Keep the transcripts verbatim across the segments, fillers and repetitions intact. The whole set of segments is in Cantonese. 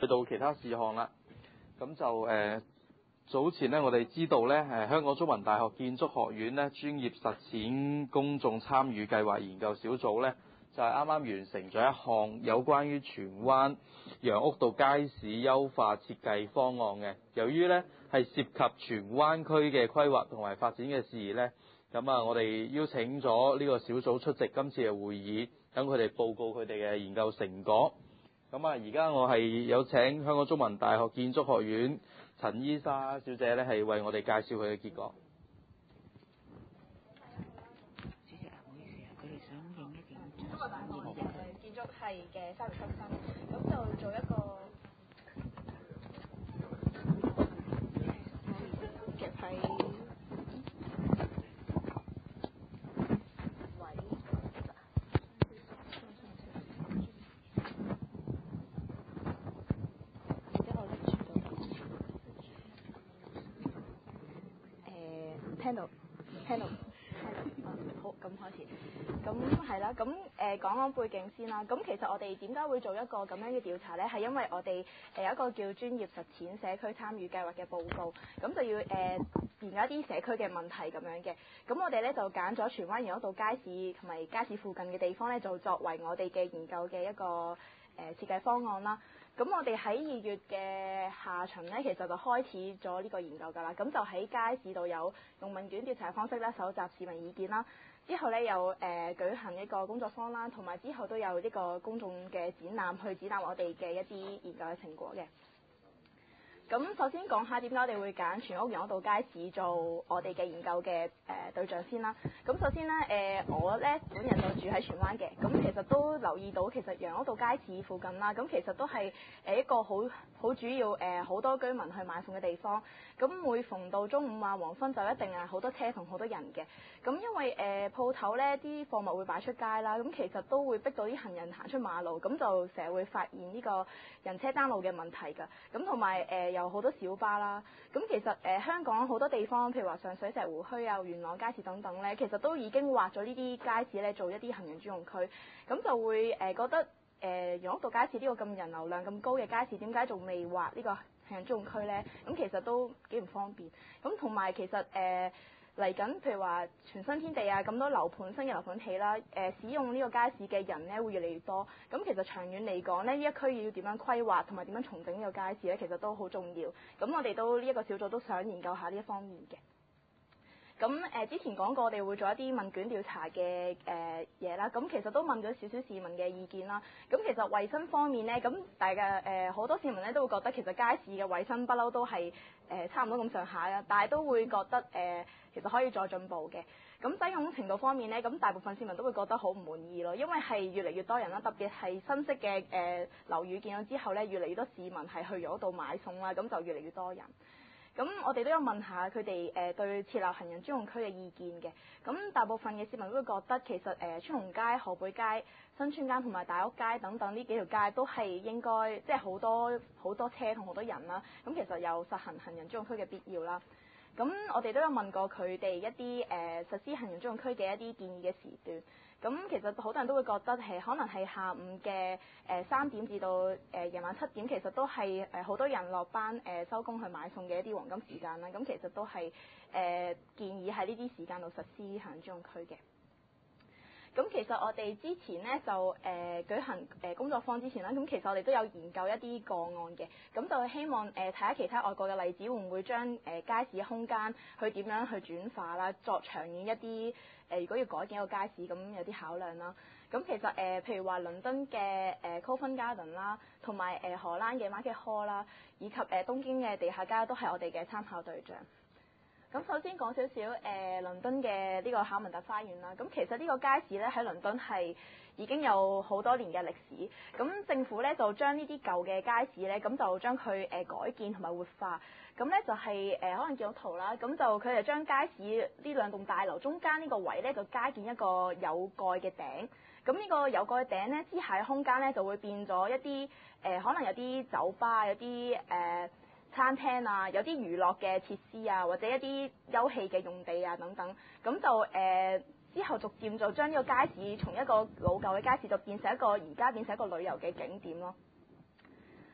去到其他事項啦。咁就誒、呃、早前呢，我哋知道呢，誒香港中文大學建築學院呢專業實踐公眾參與計劃研究小組呢，就係啱啱完成咗一項有關於荃灣楊屋道街市優化設計方案嘅。由於呢係涉及荃灣區嘅規劃同埋發展嘅事宜呢，咁啊，我哋邀請咗呢個小組出席今次嘅會議，等佢哋報告佢哋嘅研究成果。咁啊，而家我係有請香港中文大學建築學院陳伊莎小姐咧，係為我哋介紹佢嘅結果。 主席啊，唔好意思啊，佢哋想影一影。 中文大學誒建築系嘅三年級生，咁就做一個夾喺聽到，聽到，聽到，好，咁開始，咁係啦，咁誒講講背景先啦。咁其實我哋點解會做一個咁樣嘅調查呢？係因為我哋誒有一個叫專業實踐社區參與計劃嘅報告，咁就要誒、呃、研究一啲社區嘅問題咁樣嘅。咁我哋咧就揀咗荃灣楊屋道街市同埋街市附近嘅地方咧，就作為我哋嘅研究嘅一個誒、呃、設計方案啦。咁我哋喺二月嘅下旬咧，其實就開始咗呢個研究㗎啦。咁就喺街市度有用問卷調查嘅方式咧，搜集市民意見啦。之後咧有誒、呃、舉行一個工作坊啦，同埋之後都有呢個公眾嘅展覽，去展覽我哋嘅一啲研究嘅成果嘅。咁首先講下點解我哋會揀荃屋楊屋道街市做我哋嘅研究嘅誒、呃、對象先啦。咁首先咧誒、呃、我咧本人就住喺荃灣嘅，咁其實都留意到其實楊屋道街市附近啦，咁其實都係誒一個好好主要誒好、呃、多居民去買餸嘅地方。咁每逢到中午啊黃昏就一定係好多車同好多人嘅。咁因為誒鋪頭咧啲貨物會擺出街啦，咁其實都會逼到啲行人行出馬路，咁就成日會發現呢個人車爭路嘅問題㗎。咁同埋誒有好多小巴啦，咁其實誒、呃、香港好多地方，譬如話上水石湖墟啊、元朗街市等等咧，其實都已經劃咗呢啲街市咧做一啲行人專用區，咁就會誒、呃、覺得誒楊屋道街市呢個咁人流量咁高嘅街市，點解仲未劃呢個行人專用區咧？咁其實都幾唔方便。咁同埋其實誒。呃嚟緊，譬如話全新天地啊，咁多樓盤新嘅樓盤起啦，誒、呃、使用呢個街市嘅人咧會越嚟越多。咁其實長遠嚟講咧，呢一區要點樣規劃同埋點樣重整呢個街市咧，其實都好重要。咁我哋都呢一個小組都想研究下呢一方面嘅。咁誒、呃、之前講過，我哋會做一啲問卷調查嘅誒嘢啦。咁其實都問咗少少市民嘅意見啦。咁其實衞生方面咧，咁大家誒好多市民咧都會覺得其實街市嘅衞生不嬲都係誒、呃、差唔多咁上下啦，但係都會覺得誒、呃、其實可以再進步嘅。咁使用程度方面咧，咁大部分市民都會覺得好唔滿意咯，因為係越嚟越多人啦，特別係新式嘅誒樓宇建咗之後咧，越嚟越多市民係去咗度買餸啦，咁就越嚟越多人。咁我哋都有問下佢哋誒對設立行人專用區嘅意見嘅。咁大部分嘅市民都會覺得其實誒川龍街、河背街、新村街同埋大屋街等等呢幾條街都係應該即係好多好多車同好多人啦。咁其實有實行行人專用區嘅必要啦。咁我哋都有問過佢哋一啲誒、呃、實施行人專用區嘅一啲建議嘅時段。咁其實好多人都會覺得係可能係下午嘅誒三點至到誒夜晚七點，其實都係誒好多人落班誒收工去買餸嘅一啲黃金時間啦。咁其實都係誒、呃、建議喺呢啲時間度實施行人專用區嘅。咁其實我哋之前咧就誒、呃、舉行誒工作坊之前啦，咁其實我哋都有研究一啲個案嘅，咁就希望誒睇下其他外國嘅例子會唔會將誒、呃、街市空間去點樣去轉化啦，作長遠一啲誒、呃、如果要改建一個街市咁有啲考量啦。咁其實誒、呃、譬如話倫敦嘅誒、呃、Covent Garden 啦，同埋誒荷蘭嘅 Market Hall 啦，以及誒、呃、東京嘅地下街都係我哋嘅參考對象。咁首先講少少誒倫敦嘅呢個考文特花園啦。咁其實呢個街市咧喺倫敦係已經有好多年嘅歷史。咁政府咧就將呢啲舊嘅街市咧，咁就將佢誒改建同埋活化。咁咧就係、是、誒、呃、可能見到圖啦。咁就佢哋將街市呢兩棟大樓中間呢個位咧，就加建一個有蓋嘅頂。咁呢個有蓋嘅頂咧之下嘅空間咧，就會變咗一啲誒、呃、可能有啲酒吧，有啲誒。呃餐廳啊，有啲娛樂嘅設施啊，或者一啲休憩嘅用地啊等等，咁就誒、呃、之後逐漸就將呢個街市從一個老舊嘅街市就變成一個而家變成一個旅遊嘅景點咯。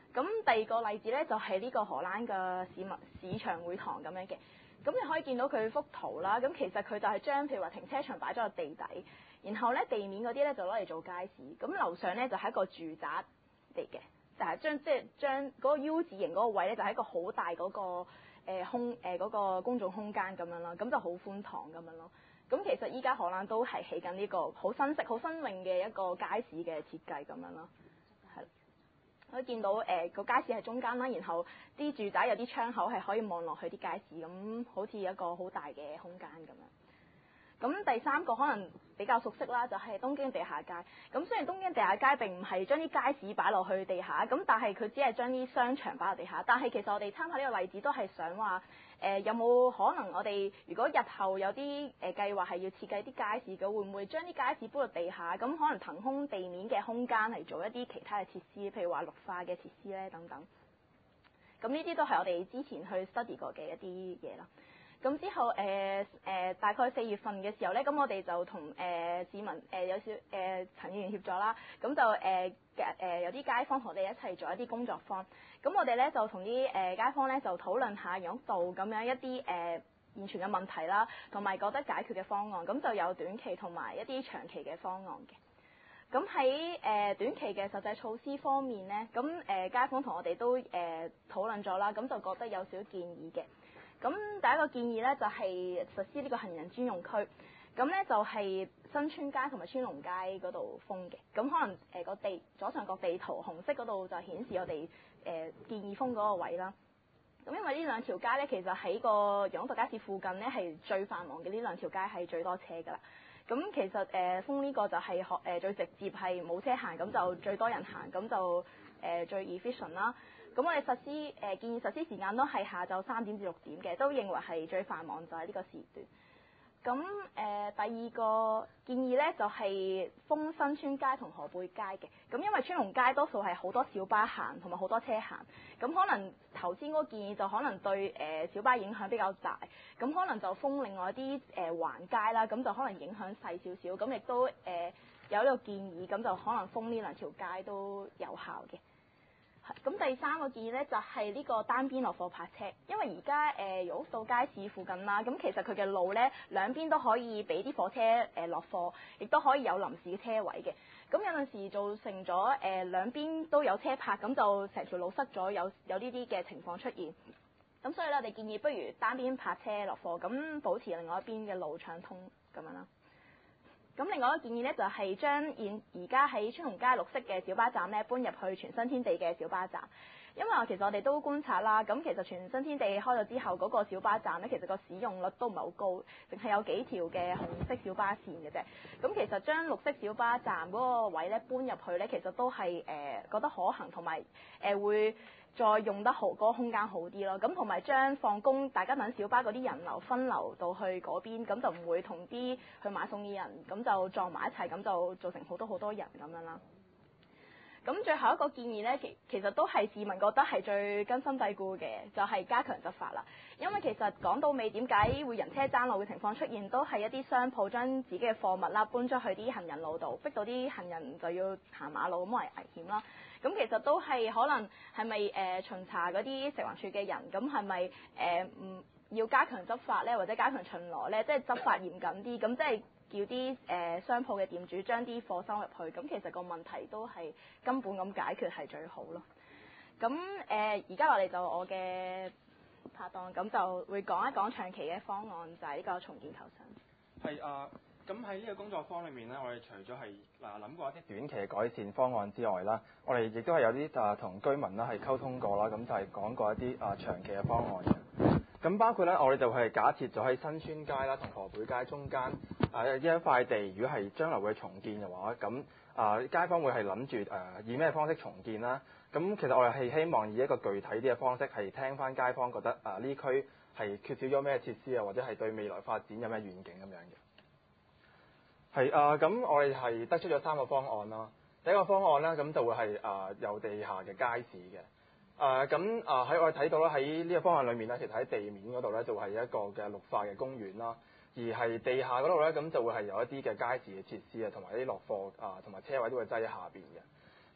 咁第二個例子咧就係、是、呢個荷蘭嘅市民市場會堂咁樣嘅。咁你可以見到佢幅圖啦。咁其實佢就係將譬如話停車場擺咗喺地底，然後咧地面嗰啲咧就攞嚟做街市。咁樓上咧就係、是、一個住宅嚟嘅，就係、是、將即係將嗰個 U 字形嗰個位咧就係、是、一個好大嗰、那個誒、呃、空誒嗰、呃那個公眾空間咁樣咯。咁就好寬敞咁樣咯。咁其實依家荷蘭都係起緊呢個好新式、好新穎嘅一個街市嘅設計咁樣咯。係，可以見到誒個、呃、街市係中間啦，然後啲住宅有啲窗口係可以望落去啲街市，咁好似一個好大嘅空間咁樣。咁第三個可能比較熟悉啦，就係、是、東京地下街。咁雖然東京地下街並唔係將啲街市擺落去地下，咁但係佢只係將啲商場擺落地下。但係其實我哋參考呢個例子都係想話，誒、呃、有冇可能我哋如果日後有啲誒計劃係要設計啲街市嘅，會唔會將啲街市搬到地下？咁可能騰空地面嘅空間嚟做一啲其他嘅設施，譬如話綠化嘅設施咧等等。咁呢啲都係我哋之前去 study 過嘅一啲嘢啦。咁之後誒誒、呃呃、大概四月份嘅時候咧，咁我哋就同誒、呃、市民誒、呃、有少誒陳議員協助啦，咁就誒誒、呃、有啲街坊同我哋一齊做一啲工作坊。咁我哋咧就同啲誒街坊咧就討論下楊屋道咁樣一啲誒、呃、現存嘅問題啦，同埋覺得解決嘅方案。咁就有短期同埋一啲長期嘅方案嘅。咁喺誒短期嘅實際措施方面咧，咁誒、呃、街坊同我哋都誒、呃、討論咗啦，咁就覺得有少少建議嘅。咁第一個建議咧就係、是、實施呢個行人專用區，咁咧就係、是、新村街同埋川龍街嗰度封嘅。咁可能誒個、呃、地左上角地圖紅色嗰度就顯示我哋誒、呃、建議封嗰個位啦。咁因為呢兩條街咧，其實喺個楊屋道街市附近咧係最繁忙嘅，呢兩條街係最多車㗎啦。咁其實誒、呃、封呢個就係學誒最直接係冇車行，咁就最多人行，咁就誒、呃、最 efficient 啦。咁我哋實施誒、呃、建議實施時間都係下晝三點至六點嘅，都認為係最繁忙就係呢個時段。咁誒、呃、第二個建議咧就係、是、封新村街同河背街嘅。咁因為川龍街多數係好多小巴行同埋好多車行，咁可能頭先嗰個建議就可能對誒、呃、小巴影響比較大，咁可能就封另外啲誒、呃、環街啦，咁就可能影響細少少，咁亦都誒、呃、有呢個建議，咁就可能封呢兩條街都有效嘅。咁第三個建議咧就係、是、呢個單邊落貨泊車，因為而家誒楊屋道街市附近啦，咁其實佢嘅路咧兩邊都可以俾啲貨車誒落貨，亦都可以有臨時嘅車位嘅。咁有陣時造成咗誒、呃、兩邊都有車泊，咁就成條路塞咗，有有呢啲嘅情況出現。咁所以咧，我哋建議不如單邊泊車落貨，咁保持另外一邊嘅路暢通咁樣啦。咁另外一個建議咧，就係將現而家喺川龍街綠色嘅小巴站咧，搬入去全新天地嘅小巴站。因為其實我哋都觀察啦，咁其實全新天地開咗之後，嗰個小巴站咧，其實個使用率都唔係好高，淨係有幾條嘅紅色小巴線嘅啫。咁其實將綠色小巴站嗰個位咧搬入去咧，其實都係誒、呃、覺得可行，同埋誒會再用得好嗰、嗰個空間好啲咯。咁同埋將放工大家等小巴嗰啲人流分流到去嗰邊，咁就唔會同啲去買餸嘅人咁就撞埋一齊，咁就造成好多好多人咁樣啦。咁最後一個建議呢，其其實都係市民覺得係最根深蒂固嘅，就係、是、加強執法啦。因為其實講到尾，點解會人車爭路嘅情況出現，都係一啲商鋪將自己嘅貨物啦搬咗去啲行人路度，逼到啲行人就要行馬路，咁為危險啦。咁其實都係可能係咪誒巡查嗰啲食環署嘅人，咁係咪誒唔要加強執法呢？或者加強巡邏呢？即係執法嚴謹啲，咁即係。叫啲誒、呃、商鋪嘅店主將啲貨收入去，咁其實個問題都係根本咁解決係最好咯。咁誒而家落嚟就我嘅拍檔，咁就會講一講長期嘅方案，就係、是、呢個重建求生。 係啊，咁喺呢個工作坊裏面咧，我哋除咗係嗱諗過一啲短期嘅改善方案之外啦，我哋亦都係有啲啊同居民啦係溝通過啦，咁就係講過一啲啊長期嘅方案嘅。咁包括咧，我哋就係假設咗喺新村街啦同河背街中間啊呢一塊地，如果係將來會重建嘅話，咁啊街坊會係諗住誒以咩方式重建啦？咁其實我哋係希望以一個具體啲嘅方式，係聽翻街坊覺得啊呢區係缺少咗咩設施啊，或者係對未來發展有咩願景咁樣嘅。係啊，咁我哋係得出咗三個方案啦。第一個方案咧，咁就會係啊有地下嘅街市嘅。誒咁啊喺我哋睇到咧，喺呢個方案裏面咧，其實喺地面嗰度咧就係一個嘅綠化嘅公園啦，而係地下嗰度咧，咁就會係有一啲嘅街市嘅設施啊，同埋啲落貨啊同埋車位都會擠喺下邊嘅。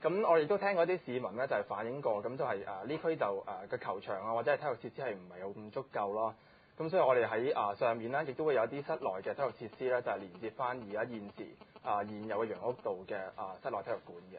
咁我亦都聽過啲市民咧就係、是、反映過，咁就係誒呢區就誒嘅、呃、球場啊或者係體育設施係唔係有咁足夠咯。咁所以我哋喺啊上面咧亦都會有啲室內嘅體育設施咧，就係、是、連接翻而家現時啊、呃、現有嘅楊屋道嘅啊、呃、室內體育館嘅。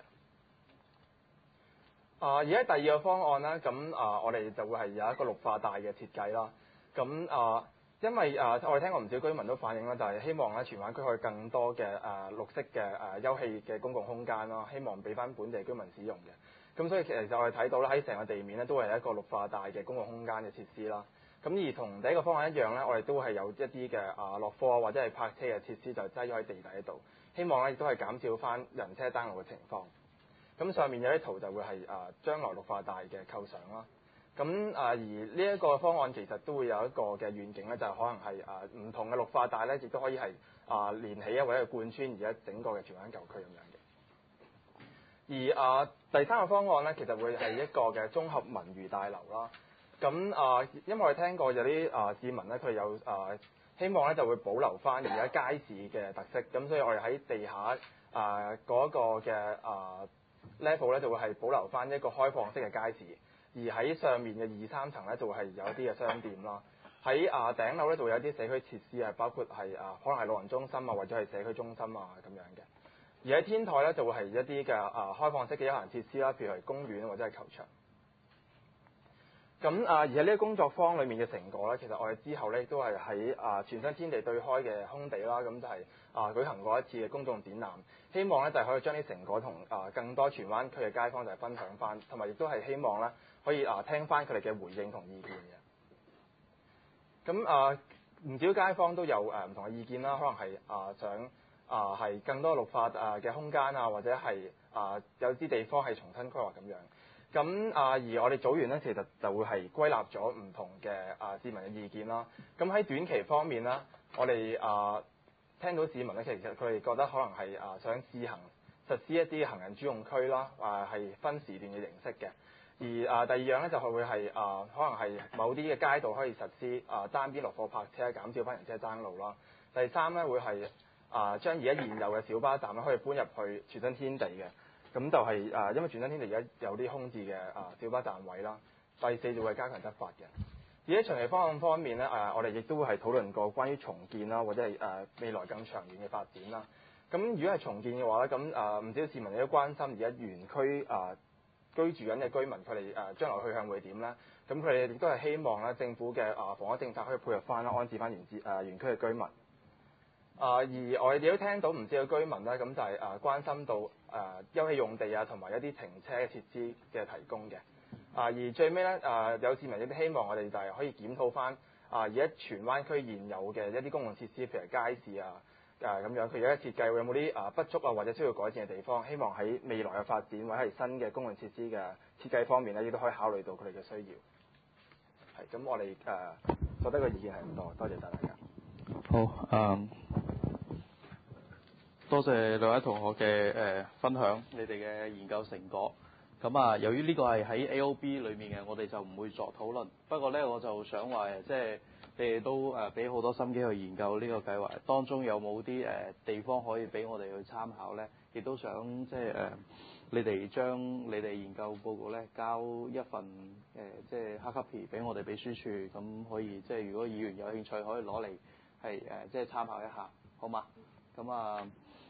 啊而家第二個方案咧，咁啊、呃、我哋就會係有一個綠化帶嘅設計啦。咁啊、呃、因為啊、呃、我哋聽過唔少居民都反映啦，就係、是、希望咧荃灣區可以更多嘅誒、呃、綠色嘅誒、呃、休憩嘅公共空間啦，希望俾翻本地居民使用嘅。咁所以其實就我哋睇到咧喺成個地面咧都係一個綠化帶嘅公共空間嘅設施啦。咁而同第一個方案一樣咧，我哋都係有一啲嘅啊落貨或者係泊車嘅設施就擠咗喺地底度，希望咧亦都係減少翻人車爭路嘅情況。咁上面有啲圖就會係啊將來綠化帶嘅構想啦。咁啊而呢一個方案其實都會有一個嘅願景咧，就係、可能係啊唔同嘅綠化帶咧，亦都可以係啊連起啊或者係貫穿而家整個嘅荃灣舊區咁樣嘅。而啊第三個方案咧，其實會係一個嘅綜合文娛大樓啦。咁啊，因為我哋聽過有啲啊市民咧，佢有啊希望咧就會保留翻而家街市嘅特色，咁所以我哋喺地下啊嗰個嘅啊 level 咧就會係保留翻一個開放式嘅街市，而喺上面嘅二三層咧就會係有一啲嘅商店啦。喺啊頂樓咧就會有一啲社區設施啊，包括係啊可能係老人中心啊，或者係社區中心啊咁樣嘅。而喺天台咧就會係一啲嘅啊開放式嘅休閒設施啦，譬如係公園或者係球場。咁啊，而喺呢個工作坊裏面嘅成果咧，其實我哋之後咧都係喺啊全新天地對開嘅空地啦，咁就係啊舉行過一次嘅公眾展覽，希望咧就係可以將啲成果同啊更多荃灣區嘅街坊就係分享翻，同埋亦都係希望咧可以啊聽翻佢哋嘅回應同意見嘅。咁啊唔少街坊都有誒唔同嘅意見啦，可能係啊想啊係更多綠化啊嘅空間啊，或者係啊有啲地方係重新規劃咁樣。咁啊，而我哋組員咧，其實就會係歸納咗唔同嘅啊市民嘅意見啦。咁喺短期方面啦，我哋啊聽到市民咧，其實佢哋覺得可能係啊想試行實施一啲行人專用區啦，啊係分時段嘅形式嘅。而啊第二樣咧就係會係啊可能係某啲嘅街道可以實施啊單邊落貨泊車，減少翻人車爭路啦。第三咧會係啊將而家現有嘅小巴站咧可以搬入去全新天地嘅。咁就係、是、啊，因為全新天地而家有啲空置嘅啊小巴站位啦。第四就會加強執法嘅。而喺長期方案方面咧，啊我哋亦都會係討論過關於重建啦，或者係誒、啊、未來更長遠嘅發展啦。咁如果係重建嘅話咧，咁啊唔少市民亦都關心而家原區啊居住緊嘅居民佢哋誒將來去向會點咧？咁佢哋亦都係希望咧政府嘅啊房屋政策可以配合翻啦，安置翻原置誒原區嘅居民。啊！而我哋亦都聽到唔少嘅居民咧，咁就係誒關心到誒休憩用地啊，同埋一啲停車嘅設施嘅提供嘅。啊！而最尾咧誒有市民亦都希望我哋就係可以檢討翻啊而家荃灣區現有嘅一啲公共設施，譬如街市啊誒咁樣，佢而家設計會有冇啲啊不足啊，或者需要改善嘅地方？希望喺未來嘅發展或者係新嘅公共設施嘅設計方面咧，亦都可以考慮到佢哋嘅需要。係咁，我哋誒覺得個意見係唔多，多謝晒大家。 好，嗯，多謝兩位同學嘅誒、呃、分享你哋嘅研究成果。咁啊，由於呢個係喺 A O B 裏面嘅，我哋就唔會作討論。不過咧，我就想話誒，即係你哋都誒俾好多心機去研究呢個計劃，當中有冇啲誒地方可以俾我哋去參考咧？亦都想即係誒、呃，你哋將你哋研究報告咧交一份誒、呃，即係黑 copy 俾我哋秘書處，咁可以即係如果議員有興趣可以攞嚟。係誒，即係參考一下，好嘛？咁啊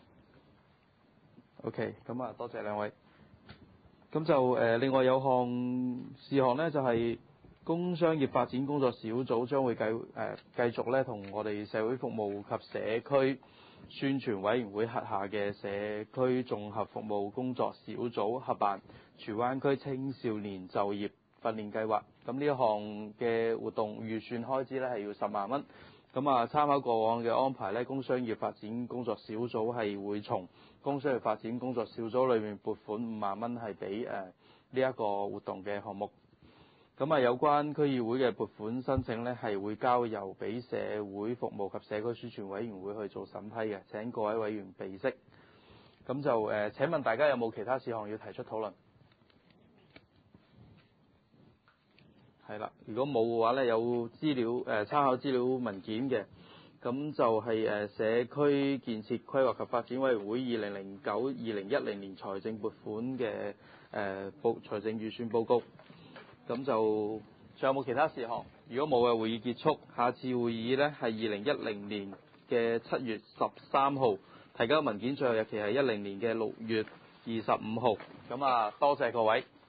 ，OK，咁啊，多謝兩位。咁就誒、呃，另外有項事項咧，就係、是、工商業發展工作小組將會繼誒、呃、繼續咧，同我哋社會服務及社區宣傳委員會轄下嘅社區綜合服務工作小組合辦荃灣區青少年就業訓練計劃。咁呢一項嘅活動預算開支咧係要十萬蚊。咁啊，參考過往嘅安排咧，工商業發展工作小組係會從工商業發展工作小組裏面撥款五萬蚊係俾誒呢一個活動嘅項目。咁啊，有關區議會嘅撥款申請咧係會交由俾社會服務及社區宣傳委員會去做審批嘅。請各位委員備悉。咁就誒、呃，請問大家有冇其他事項要提出討論？係啦，如果冇嘅話咧，有資料誒、呃、參考資料文件嘅， 咁就係誒社區建設規劃及發展委員會二零零九二零一零年財政撥款嘅誒報財政預算報告。咁就仲有冇其他事項？如果冇嘅，會議結束。下次會議呢係二零一零年嘅七月十三號，提交文件最後日期係一零年嘅六月二十五號。咁啊，多謝各位。